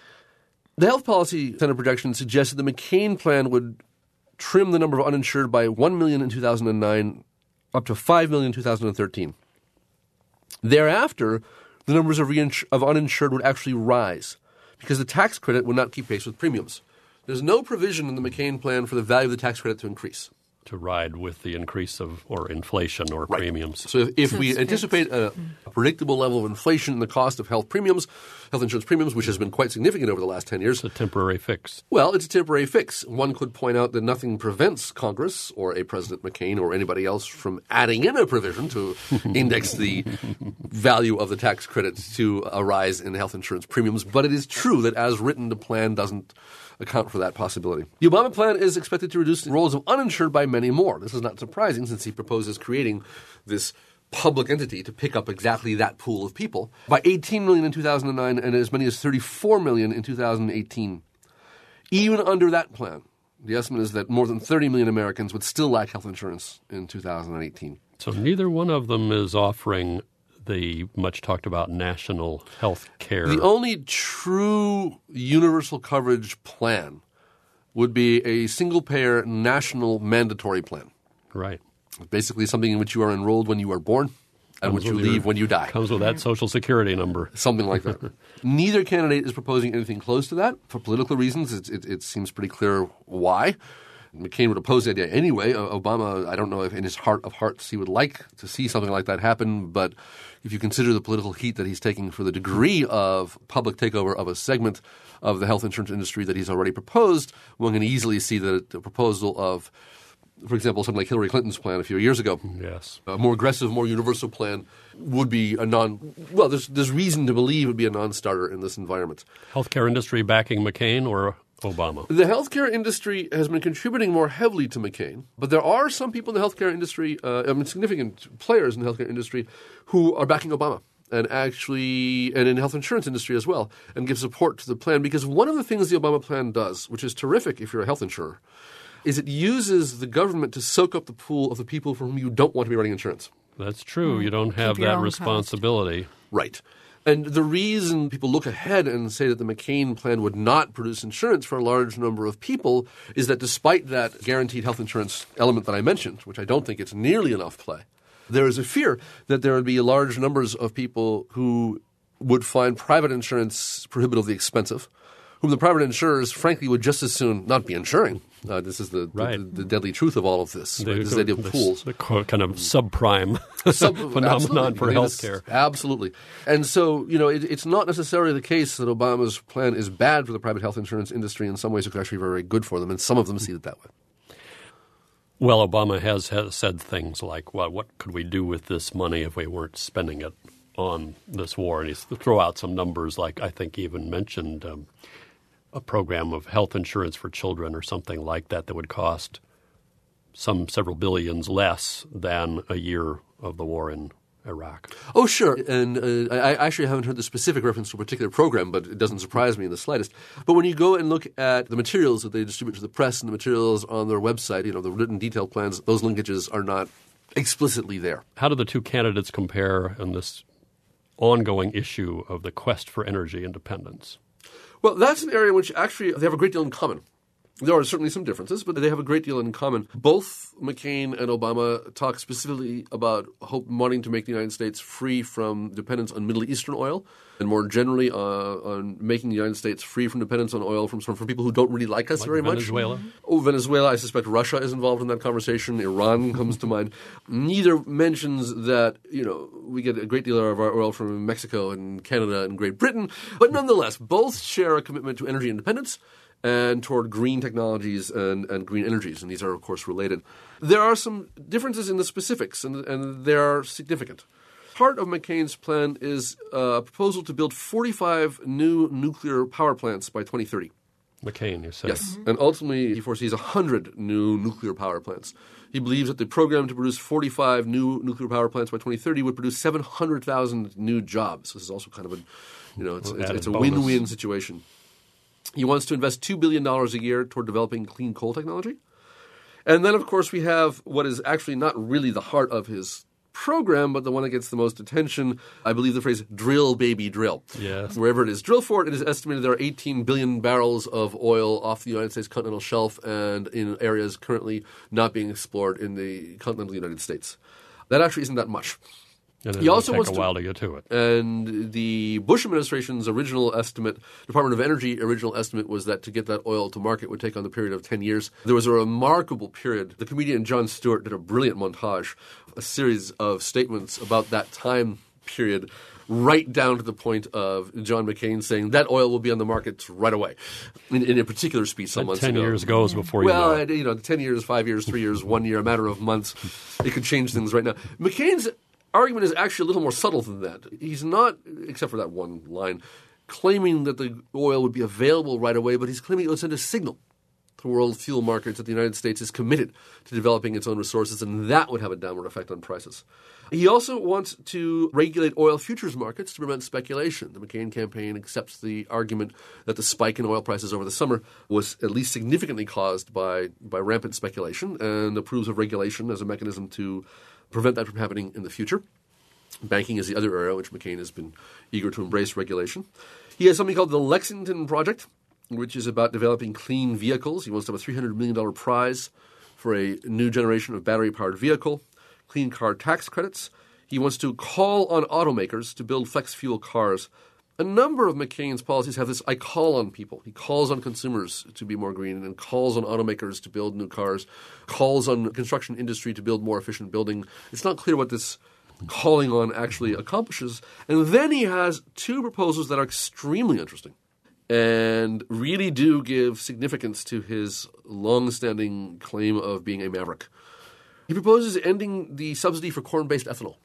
The Health Policy Center projections suggested the McCain plan would trim the number of uninsured by 1 million in 2009 up to 5 million in 2013. Thereafter, the numbers of uninsured would actually rise because the tax credit would not keep pace with premiums. There's no provision in the McCain plan for the value of the tax credit to increase. To ride with the increase of or inflation or right. premiums. So if we anticipate a predictable level of inflation in the cost of health insurance premiums, which has been quite significant over the last 10 years. It's a temporary fix. Well, it's a temporary fix. One could point out that nothing prevents Congress or a President McCain or anybody else from adding in a provision to index the value of the tax credit to a rise in health insurance premiums. But it is true that as written, the plan doesn't account for that possibility. The Obama plan is expected to reduce the rolls of uninsured by many more. This is not surprising since he proposes creating this public entity to pick up exactly that pool of people by 18 million in 2009 and as many as 34 million in 2018. Even under that plan, the estimate is that more than 30 million Americans would still lack health insurance in 2018. So neither one of them is offering the much talked about national health care. The only true universal coverage plan would be a single-payer national mandatory plan. Right. Basically something in which you are enrolled when you are born and which you leave when you die. Comes with that Social Security number. Something like that. Neither candidate is proposing anything close to that. For political reasons, it seems pretty clear why. McCain would oppose the idea anyway. Obama, I don't know if in his heart of hearts he would like to see something like that happen, but if you consider the political heat that he's taking for the degree of public takeover of a segment of the health insurance industry that he's already proposed, one can easily see that the proposal of, for example, something like Hillary Clinton's plan a few years ago, yes, a more aggressive, more universal plan would be there's reason to believe it would be a non-starter in this environment. Healthcare industry backing McCain or Obama? The healthcare industry has been contributing more heavily to McCain, but there are some people in the healthcare industry, significant players in the healthcare industry, who are backing Obama. and in health insurance industry as well, and give support to the plan. Because one of the things the Obama plan does, which is terrific if you're a health insurer, is it uses the government to soak up the pool of the people for whom you don't want to be writing insurance. That's true. You don't have that responsibility. Right. And the reason people look ahead and say that the McCain plan would not produce insurance for a large number of people is that despite that guaranteed health insurance element that I mentioned, which I don't think it's nearly enough play, there is a fear that there would be large numbers of people who would find private insurance prohibitively expensive, whom the private insurers, frankly, would just as soon not be insuring. This is the deadly truth of all of this. This is the idea of pools. The kind of subprime phenomenon for healthcare. Absolutely. And so, it's not necessarily the case that Obama's plan is bad for the private health insurance industry. In some ways, it could actually be very good for them, and some of them see it that way. Well, Obama has said things like, well, what could we do with this money if we weren't spending it on this war? And he's throw out some numbers like I think he even mentioned a program of health insurance for children or something like that would cost several billions less than a year of the war in Iraq. Oh, sure. And I actually haven't heard the specific reference to a particular program, but it doesn't surprise me in the slightest. But when you go and look at the materials that they distribute to the press and the materials on their website, the written detailed plans, those linkages are not explicitly there. How do the two candidates compare in this ongoing issue of the quest for energy independence? Well, that's an area in which actually they have a great deal in common. There are certainly some differences, but they have a great deal in common. Both McCain and Obama talk specifically about wanting to make the United States free from dependence on Middle Eastern oil, and more generally on making the United States free from dependence on oil from people who don't really like us very much. Venezuela? Oh, Venezuela. I suspect Russia is involved in that conversation. Iran comes to mind. Neither mentions that, we get a great deal of our oil from Mexico and Canada and Great Britain. But nonetheless, both share a commitment to energy independence and toward green technologies and green energies. And these are, of course, related. There are some differences in the specifics, and they are significant. Part of McCain's plan is a proposal to build 45 new nuclear power plants by 2030. McCain, you said. Yes. And ultimately, he foresees 100 new nuclear power plants. He believes that the program to produce 45 new nuclear power plants by 2030 would produce 700,000 new jobs. This is also kind of it's a win-win situation. He wants to invest $2 billion a year toward developing clean coal technology. And then, of course, we have what is actually not really the heart of his program, but the one that gets the most attention, I believe the phrase drill, baby, drill. Yes. Wherever it is, drill for it. It is estimated there are 18 billion barrels of oil off the United States continental shelf and in areas currently not being explored in the continental United States. That actually isn't that much. And it also take a while to get to it. And the Bush administration's original estimate, Department of Energy original estimate, was that to get that oil to market would take on the period of 10 years. There was a remarkable period. The comedian Jon Stewart did a brilliant montage, a series of statements about that time period, right down to the point of John McCain saying that oil will be on the market right away in a particular speech some months ago. 10 years goes before you know it. Well, 10 years, 5 years, 3 years, 1 year, a matter of months. It could change things right now. McCain's argument is actually a little more subtle than that. He's not, except for that one line, claiming that the oil would be available right away, but he's claiming it would send a signal to world fuel markets that the United States is committed to developing its own resources, and that would have a downward effect on prices. He also wants to regulate oil futures markets to prevent speculation. The McCain campaign accepts the argument that the spike in oil prices over the summer was at least significantly caused by rampant speculation, and approves of regulation as a mechanism to prevent that from happening in the future. Banking is the other area which McCain has been eager to embrace regulation. He has something called the Lexington Project, which is about developing clean vehicles. He wants to have a $300 million prize for a new generation of battery-powered vehicle, clean car tax credits. He wants to call on automakers to build flex-fuel cars. A number of McCain's policies have this I call on people. He calls on consumers to be more green and calls on automakers to build new cars, calls on the construction industry to build more efficient building. It's not clear what this calling on actually accomplishes. And then he has two proposals that are extremely interesting and really do give significance to his long-standing claim of being a maverick. He proposes ending the subsidy for corn-based ethanol.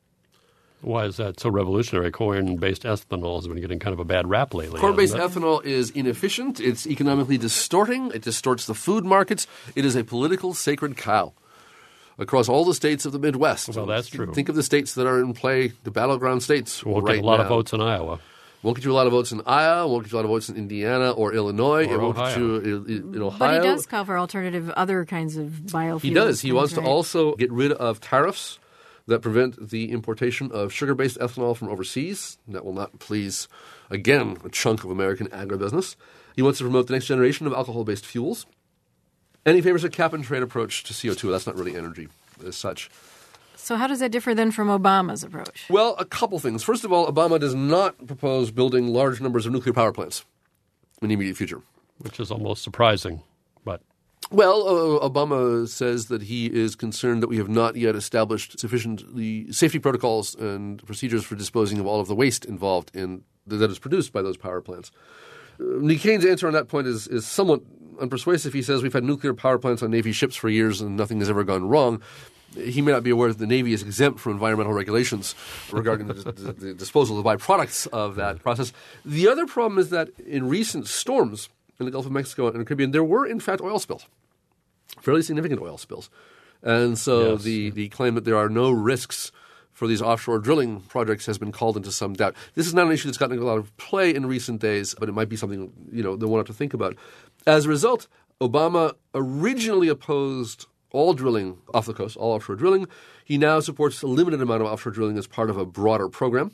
Why is that so revolutionary? Corn-based ethanol has been getting kind of a bad rap lately. Corn-based ethanol is inefficient. It's economically distorting. It distorts the food markets. It is a political sacred cow. across all the states of the Midwest. Well, that's true. Think of the states that are in play, the battleground states We'll right get a lot of now. votes in Iowa. Won't get you a lot of votes in Iowa. Won't get you a lot of votes in Indiana or Illinois. Or it won't Ohio. get you in Ohio. But he does cover alternative other kinds of biofuels. He does. He wants to right? also get rid of tariffs that prevent the importation of sugar-based ethanol from overseas. That will not please, again, a chunk of American agribusiness. He wants to promote the next generation of alcohol-based fuels. And he favors a cap-and-trade approach to CO2. That's not really energy as such. So how does that differ then from Obama's approach? Well, a couple things. First of all, Obama does not propose building large numbers of nuclear power plants in the immediate future. Which is almost surprising, but Well, Obama says that he is concerned that we have not yet established sufficiently safety protocols and procedures for disposing of all of the waste involved in that is produced by those power plants. McCain's answer on that point is somewhat unpersuasive. He says we've had nuclear power plants on Navy ships for years and nothing has ever gone wrong. He may not be aware that the Navy is exempt from environmental regulations regarding the disposal of byproducts of that process. The other problem is that in recent storms in the Gulf of Mexico and the Caribbean, there were, in fact, oil spills, fairly significant oil spills. And so Yes. the claim that there are no risks for these offshore drilling projects has been called into some doubt. This is not an issue that's gotten a lot of play in recent days, but it might be something they want to think about. As a result, Obama originally opposed all drilling off the coast, all offshore drilling. He now supports a limited amount of offshore drilling as part of a broader program.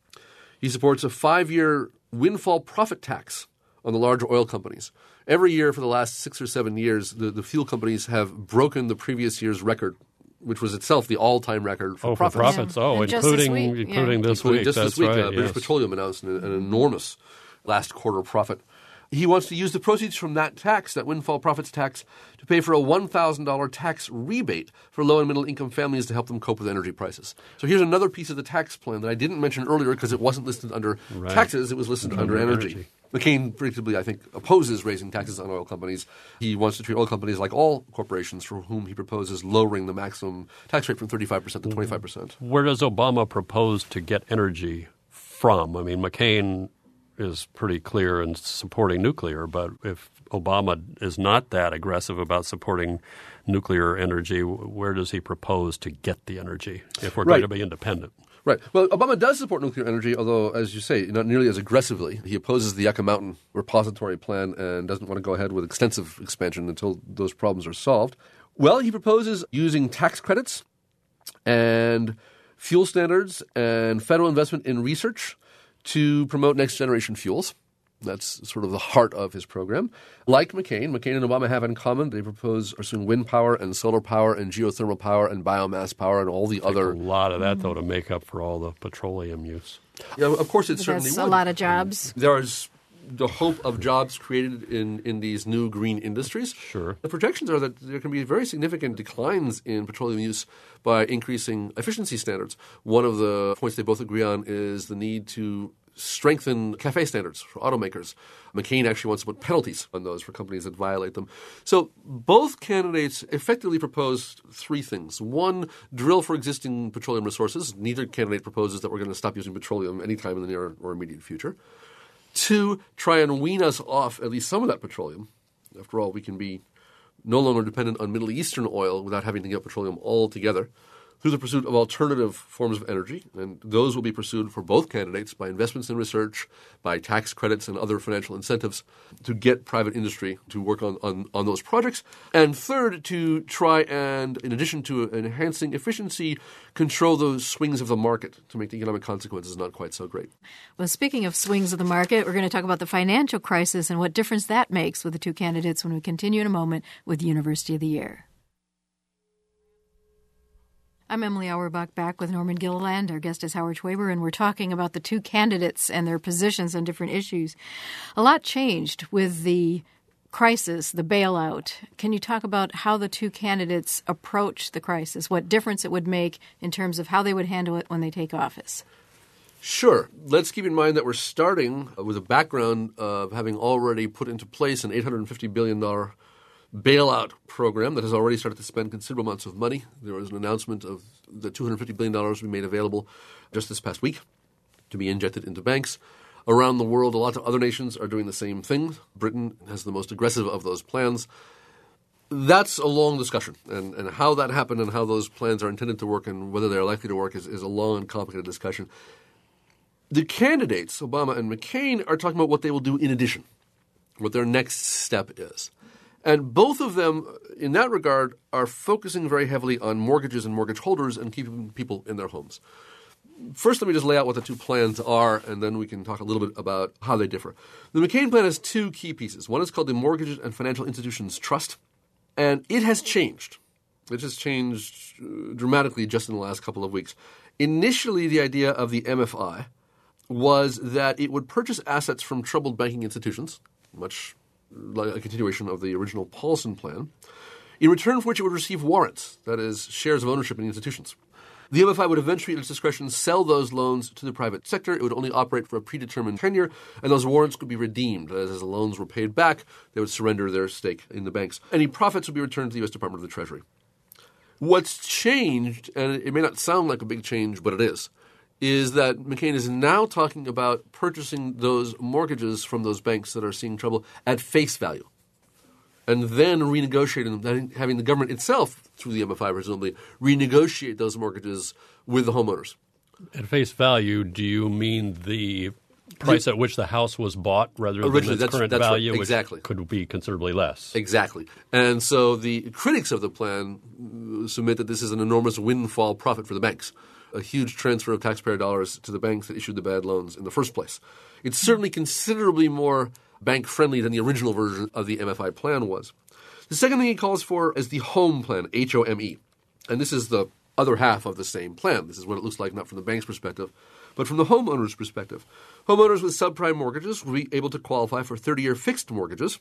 He supports a 5-year windfall profit tax on the large oil companies. Every year for the last 6 or 7 years, the fuel companies have broken the previous year's record, which was itself the all-time record for profits. profits. Yeah. Oh, And just this including week, including yeah. this week. Just That's this week, right. British Yes. Petroleum announced an enormous last quarter profit. He wants to use the proceeds from that tax, that windfall profits tax, to pay for a $1,000 tax rebate for low and middle income families to help them cope with energy prices. So here's another piece of the tax plan that I didn't mention earlier because it wasn't listed under Right. taxes, it was listed under energy. McCain predictably, I think, opposes raising taxes on oil companies. He wants to treat oil companies like all corporations for whom he proposes lowering the maximum tax rate from 35% to 25%. Where does Obama propose to get energy from? I mean, McCain is pretty clear in supporting nuclear, but if Obama is not that aggressive about supporting nuclear energy, where does he propose to get the energy if we're going to be independent? Right. Well, Obama does support nuclear energy, although, as you say, not nearly as aggressively. He opposes the Yucca Mountain repository plan and doesn't want to go ahead with extensive expansion until those problems are solved. Well, he proposes using tax credits and fuel standards and federal investment in research to promote next-generation fuels. That's sort of the heart of his program. Like McCain and Obama have in common, they propose pursuing wind power and solar power and geothermal power and biomass power and all the other. A lot of that, though, to make up for all the petroleum use. Yeah, of course, it certainly That's would. a lot of jobs. There's the hope of jobs created in these new green industries. Sure. The projections are that there can be very significant declines in petroleum use by increasing efficiency standards. One of the points they both agree on is the need to strengthen CAFE standards for automakers. McCain actually wants to put penalties on those for companies that violate them. So both candidates effectively proposed three things. One, drill for existing petroleum resources. Neither candidate proposes that we're going to stop using petroleum anytime in the near or immediate future. Two, try and wean us off at least some of that petroleum. After all, we can be no longer dependent on Middle Eastern oil without having to get petroleum altogether, through the pursuit of alternative forms of energy. And those will be pursued for both candidates by investments in research, by tax credits and other financial incentives to get private industry to work on those projects. And third, to try and, in addition to enhancing efficiency, control those swings of the market to make the economic consequences not quite so great. Well, speaking of swings of the market, we're going to talk about the financial crisis and what difference that makes with the two candidates when we continue in a moment with University of the Year. I'm Emily Auerbach, back with Norman Gilliland. Our guest is Howard Schwaber, and we're talking about the two candidates and their positions on different issues. A lot changed with the crisis, the bailout. Can you talk about how the two candidates approach the crisis, what difference it would make in terms of how they would handle it when they take office? Sure. Let's keep in mind that we're starting with a background of having already put into place an $850 billion bailout program that has already started to spend considerable amounts of money. There was an announcement of the $250 billion we made available just this past week to be injected into banks. Around the world, a lot of other nations are doing the same thing. Britain has the most aggressive of those plans. That's a long discussion, and how that happened and how those plans are intended to work and whether they're likely to work is a long and complicated discussion. The candidates, Obama and McCain, are talking about what they will do in addition, what their next step is. And both of them, in that regard, are focusing very heavily on mortgages and mortgage holders and keeping people in their homes. First, let me just lay out what the two plans are, and then we can talk a little bit about how they differ. The McCain plan has two key pieces. One is called the Mortgages and Financial Institutions Trust, and it has changed. It has changed dramatically just in the last couple of weeks. Initially, the idea of the MFI was that it would purchase assets from troubled banking institutions, much like a continuation of the original Paulson plan, in return for which it would receive warrants, that is, shares of ownership in the institutions. The MFI would eventually, at its discretion, sell those loans to the private sector. It would only operate for a predetermined tenure, and those warrants could be redeemed. As the loans were paid back, they would surrender their stake in the banks. Any profits would be returned to the U.S. Department of the Treasury. What's changed, and it may not sound like a big change, but it is that McCain is now talking about purchasing those mortgages from those banks that are seeing trouble at face value, and then renegotiating them, having the government itself, through the MFI presumably, renegotiate those mortgages with the homeowners. At face value, do you mean the price at which the house was bought rather than its current value, right. Exactly. Which could be considerably less? Exactly. And so the critics of the plan submit that this is an enormous windfall profit for the banks, a huge transfer of taxpayer dollars to the banks that issued the bad loans in the first place. It's certainly considerably more bank-friendly than the original version of the MFI plan was. The second thing he calls for is the HOME plan, H-O-M-E. And this is the other half of the same plan. This is what it looks like, not from the bank's perspective, but from the homeowner's perspective. Homeowners with subprime mortgages will be able to qualify for 30-year fixed mortgages.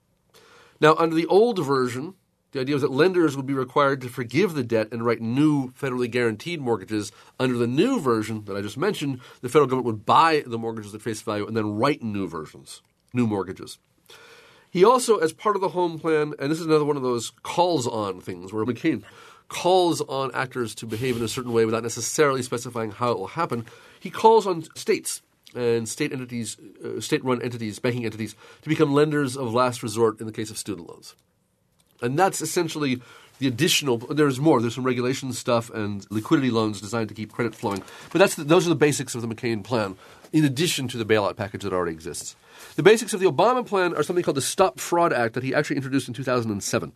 Now, under the old version, the idea was that lenders would be required to forgive the debt and write new federally guaranteed mortgages. Under the new version that I just mentioned, the federal government would buy the mortgages at face value and then write new versions, new mortgages. He also, as part of the HOME plan, and this is another one of those calls-on things where McCain calls on actors to behave in a certain way without necessarily specifying how it will happen, he calls on states and state entities, state-run entities, banking entities, to become lenders of last resort in the case of student loans. And that's essentially the additional – there's more. There's some regulation stuff and liquidity loans designed to keep credit flowing. But those are the basics of the McCain plan, in addition to the bailout package that already exists. The basics of the Obama plan are something called the Stop Fraud Act that he actually introduced in 2007.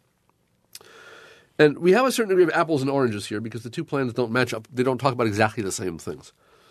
And we have a certain degree of apples and oranges here because the two plans don't match up. They don't talk about exactly the same things.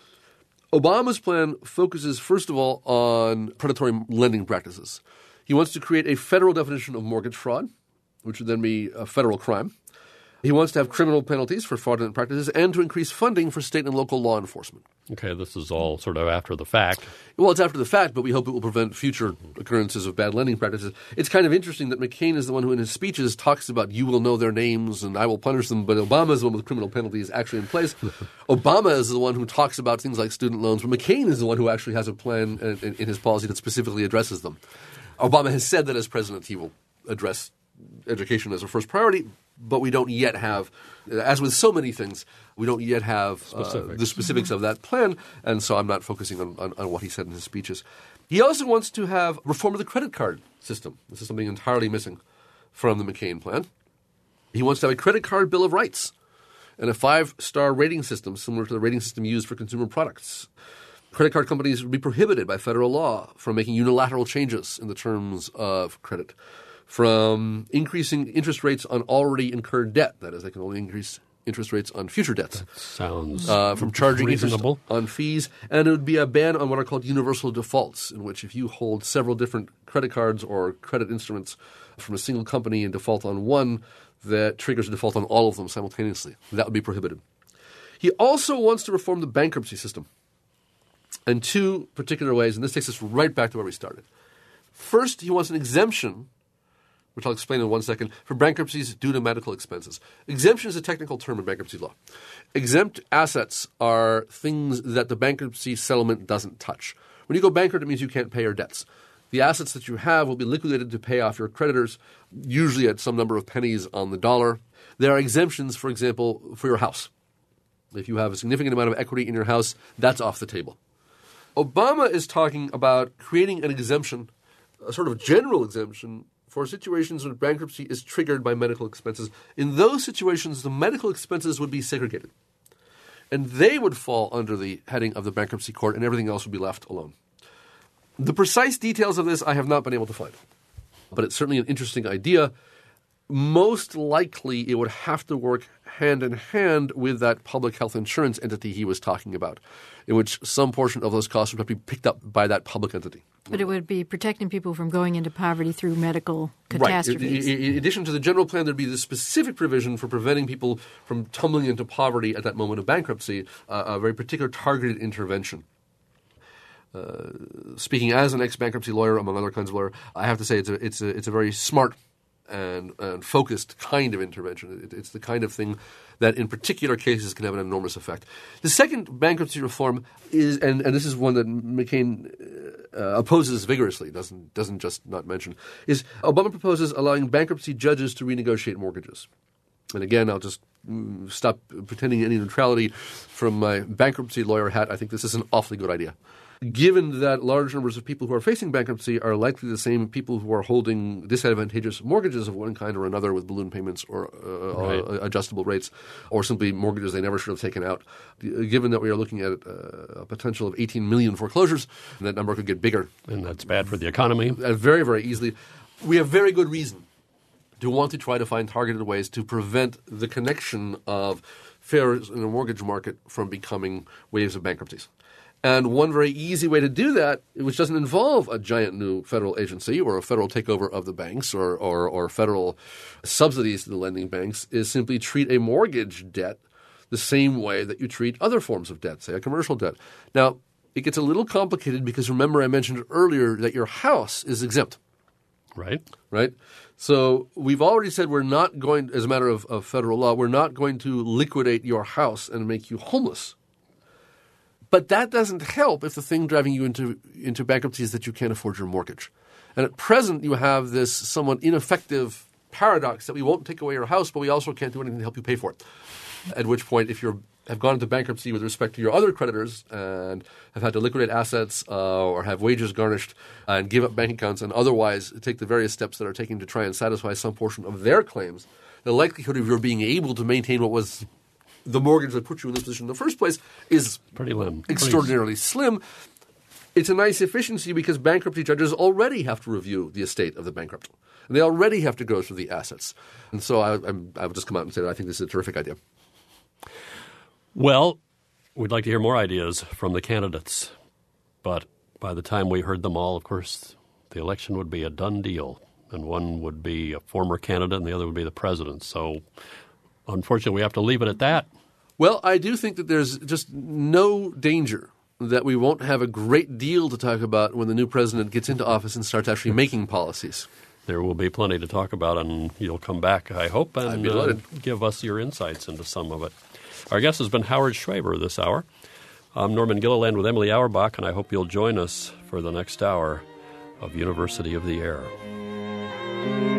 Obama's plan focuses, first of all, on predatory lending practices. He wants to create a federal definition of mortgage fraud, which would then be a federal crime. He wants to have criminal penalties for fraudulent practices and to increase funding for state and local law enforcement. Okay, this is all sort of after the fact. Well, it's after the fact, but we hope it will prevent future occurrences of bad lending practices. It's kind of interesting that McCain is the one who in his speeches talks about you will know their names and I will punish them, but Obama is the one with criminal penalties actually in place. Obama is the one who talks about things like student loans, but McCain is the one who actually has a plan in his policy that specifically addresses them. Obama has said that as president he will address education as a first priority, but we don't yet have, as with so many things, we don't yet have the specifics of that plan, and so I'm not focusing on what he said in his speeches. He also wants to have reform of the credit card system. This is something entirely missing from the McCain plan. He wants to have a credit card bill of rights and a 5-star rating system similar to the rating system used for consumer products. Credit card companies would be prohibited by federal law from making unilateral changes in the terms of credit, from increasing interest rates on already incurred debt. That is, they can only increase interest rates on future debts. That sounds from charging reasonable. Interest on fees. And it would be a ban on what are called universal defaults, in which if you hold several different credit cards or credit instruments from a single company and default on one, that triggers a default on all of them simultaneously. That would be prohibited. He also wants to reform the bankruptcy system in two particular ways, and this takes us right back to where we started. First, he wants an exemption, which I'll explain in 1 second, for bankruptcies due to medical expenses. Exemption is a technical term in bankruptcy law. Exempt assets are things that the bankruptcy settlement doesn't touch. When you go bankrupt, it means you can't pay your debts. The assets that you have will be liquidated to pay off your creditors, usually at some number of pennies on the dollar. There are exemptions, for example, for your house. If you have a significant amount of equity in your house, that's off the table. Obama is talking about creating an exemption, a sort of general exemption, for situations when bankruptcy is triggered by medical expenses. In those situations, the medical expenses would be segregated. And they would fall under the heading of the bankruptcy court, and everything else would be left alone. The precise details of this I have not been able to find. But it's certainly an interesting idea. Most likely it would have to work hand in hand with that public health insurance entity he was talking about, in which some portion of those costs would have to be picked up by that public entity. But it would be protecting people from going into poverty through medical catastrophes. Right. In addition to the general plan, there'd be the specific provision for preventing people from tumbling into poverty at that moment of bankruptcy, a very particular targeted intervention. Speaking as an ex-bankruptcy lawyer, among other kinds of lawyer, I have to say it's a very smart and focused kind of intervention. It's the kind of thing that in particular cases can have an enormous effect. The second bankruptcy reform is, and this is one that McCain opposes vigorously, doesn't just not mention, is Obama proposes allowing bankruptcy judges to renegotiate mortgages. And again, I'll just stop pretending any neutrality from my bankruptcy lawyer hat. I think this is an awfully good idea. Given that large numbers of people who are facing bankruptcy are likely the same people who are holding disadvantageous mortgages of one kind or another with balloon payments or adjustable rates, or simply mortgages they never should have taken out, given that we are looking at a potential of 18 million foreclosures, and that number could get bigger. And that's bad for the economy. Very, very easily. We have very good reason to want to try to find targeted ways to prevent the connection of failures in the mortgage market from becoming waves of bankruptcies. And one very easy way to do that, which doesn't involve a giant new federal agency or a federal takeover of the banks or federal subsidies to the lending banks, is simply treat a mortgage debt the same way that you treat other forms of debt, say a commercial debt. Now, it gets a little complicated because remember I mentioned earlier that your house is exempt. Right? So we've already said we're not going, as a matter of federal law, we're not going to liquidate your house and make you homeless. But that doesn't help if the thing driving you into bankruptcy is that you can't afford your mortgage. And at present, you have this somewhat ineffective paradox that we won't take away your house, but we also can't do anything to help you pay for it. At which point, if you have gone into bankruptcy with respect to your other creditors and have had to liquidate assets or have wages garnished and give up bank accounts and otherwise take the various steps that are taken to try and satisfy some portion of their claims, the likelihood of your being able to maintain what was the mortgage that put you in this position in the first place is extraordinarily slim. It's a nice efficiency because bankruptcy judges already have to review the estate of the bankrupt. And they already have to go through the assets. And so I would just come out and say that I think this is a terrific idea. Well, we'd like to hear more ideas from the candidates. But by the time we heard them all, of course, the election would be a done deal. And one would be a former candidate and the other would be the president. So unfortunately, we have to leave it at that. Well, I do think that there's just no danger that we won't have a great deal to talk about when the new president gets into office and starts actually making policies. There will be plenty to talk about, and you'll come back, I hope, and give us your insights into some of it. Our guest has been Howard Schwaber this hour. I'm Norman Gilliland with Emily Auerbach, and I hope you'll join us for the next hour of University of the Air.